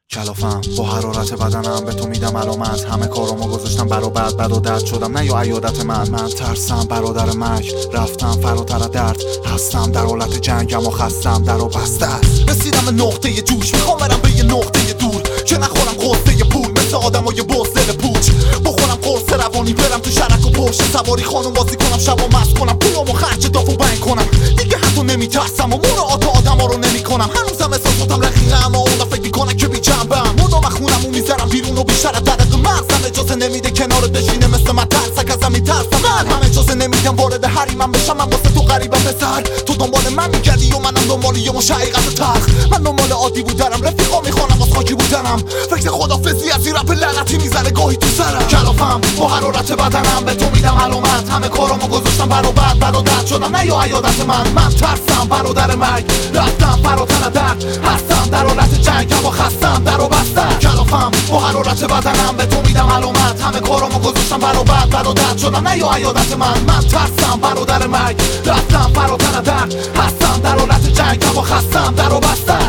کلافم با حرارت بدنم به تو میدم علامت. همه کارامو گذاشتم برا بد و درد شدم نه یا عیادت من ترسم برادر مرگ، رفتم فراتر درد، هستم در حالت جنگم و خستم در و بسته است. رسیدم به نقطه جوش، میخوام برم به یه نقطه دور که نخورم قصه پول مثل آدمای بزدل پوچ. بخورم قرص روانی برم تو شرک و پشت سواری خانم بازی کنم شب و مست کنم پولامو خرج داف و بنگ کنم دیگه حتی نمیترسم و مراعات آدما رو نمیکنم. هنوزم احساساتم رقیقه اما اونا فکر میکنن که بی جنبم. مدام خونم و میذارم بیرون و بیشتر از درق مغزم اجازه نمیده کنار بشینه مثل من ترسک ازم میترسم. من هم اجازه نمیدم وارد حریمم بشم. من واسه تو غریبم پسر، تو دنبال من میگردی و منم دنبال یه مش حقیقت تلخ. من دنبال عادی بودنم، رفیقا میخوانم واسه خاکی بودنم. فکر خدافظی از این رپ لعنتی میزنه گاهی تو سرم. کلافم با حرارت بدنم به تو میدم علامت. همه کارامو گذاشتم برا بد و درد شدم نه یا عیادت من ترسم برادر مرگ، رفتم فراتر درد، هستم در حالت جنگم و خستم در و بسته. کلافم با حرارت بدنم به تو میدم علامت. همه کارامو گذاشتم برا بد و درد شدم نه یا عیادت من ترسم برادر مرگ، رفتم فراتر درد، هستم در حالت جنگم و خستم در و بسته.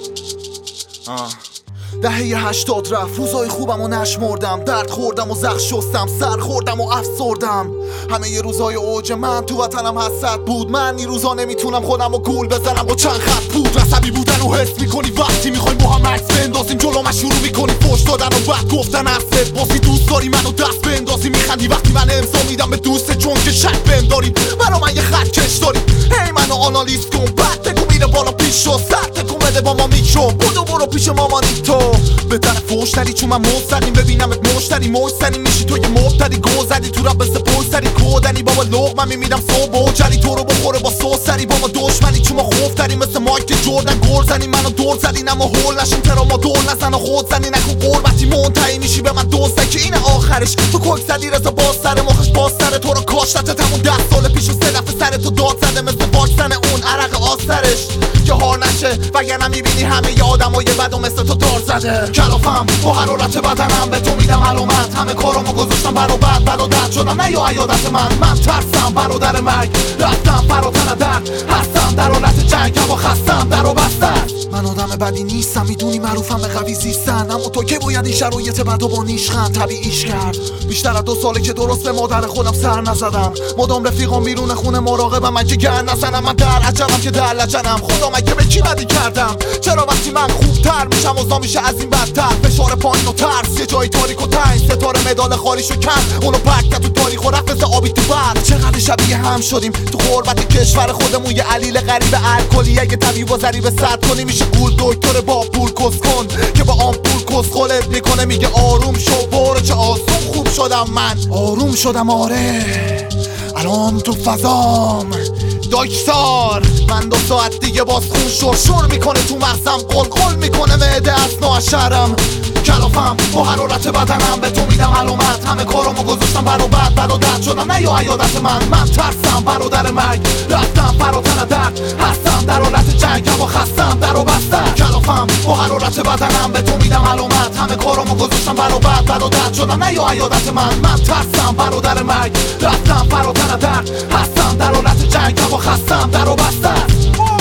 دهه 80 رفت، روزای خوبم و نشمردم، درد خوردم و زخم شستم، سر خوردم و افسردم. همه ی روزای اوج من تو وطنم حسرت بود. من این روزا نمیتونم خودم و گول بزنم و چند خط بود. عصبی بودن و حس میکنی وقتی میخوایم با هم عکس بندازیم، جلوم شروع میکنی فحش دادن و بد گفتن حرفت. باسی دوست داری منو دست بندازی، میخندی وقتی من امضا میدم به دوست چون که شک بهم داری. برا من یه خط کش داری، هی منو آنالیز کن بعد بگو میره بالا پیش شو، سر تکون بده با ما میکشو، بودو برو پیش مامانی تو به طرف فوشتری چون من مستریم ببینمت مشتری مستری میشی تو یه مبتدی گذری تو رب بسته پوستری کودنی بابا لغمم میمیدم صبح و جری تو رو بخوره با سوسری با ما دشمنی چون ما خوفتری مثل مایک جردن گل زنی منو دور زدین اما هول نشین ترا ما دور نزن و خود زنی نکن قربتی منتهی میشی به من دوسته که اینه آخرش. تو کوک زدی رضا باز سر مخش باز سر تو رو کاشتت همون 10 سال پیش و 3 دفعه سر تو داد زده مثل واکسن اون عرق آسترش که هار نشه وگرنه میبینی همه ی آدمای بد و مثل تو دار زده. کلافم با حرارت بدنم به تو میدم علامت. همه کارامو گذاشتم برا بد و درد شدم نه یا عیادت من ترسم برادر مرگ، رفتم فراتر درد، هستم در حالت جنگم و خستم در و بسته. من آدم بدی نیستم میدونی معروفم به قوی زیستن، اما تو که باید این شرایط بد و با نیشخند طبیعیش کرد. بیشتر از 2 ساله که درست به مادر خودم سر نزدم، مدام رفیقام بیرون خونه مراقبم من که گر نزنم. من در عجبم که در لجنم، خدا مگه به کی بدی کردم؟ چرا وقتی من خوبتر میشم اوضاع میشه از این بدتر؟ فشار پایین و ترس یه جای تاریک و تنگ، ستاره مدال خالیشو کن اونو پک تو تاریخ و رفت مثل آبی تو برد. چقدر شبیه هم شدیم تو غربت کشور خودمون، یه علیل غریب الکلی اگه طبیب و ضریب صد کنی میشه گول دکتر با پول کس کن که با آمپول کس خلت میکنه میگه آروم شو برو چه آسون خوب شدم. من آروم شدم آره الان تو فضام داکسار. من 2 ساعت دیگه باز خون شور میکنه تو مغزم، قل میکنه معده اصلا شرم. کلافم با حرارت بدنم به تو میدم علامت. همه کارامو گذاشتم برا بد و درد شدم نه یا عیادت من ترسم برادر مرگ، رفتم فراتر درد، هستم در حالت جنگم و خستم در و بسته. کلافم با حرارت بدنم به تو میدم علامت. همه کارامو گذاشتم برا بد و درد شدم نه یا عیادت من ترسم برادر مرگ، رفتم فراتر درد، هستم در حالت جنگم و خستم در و بسته.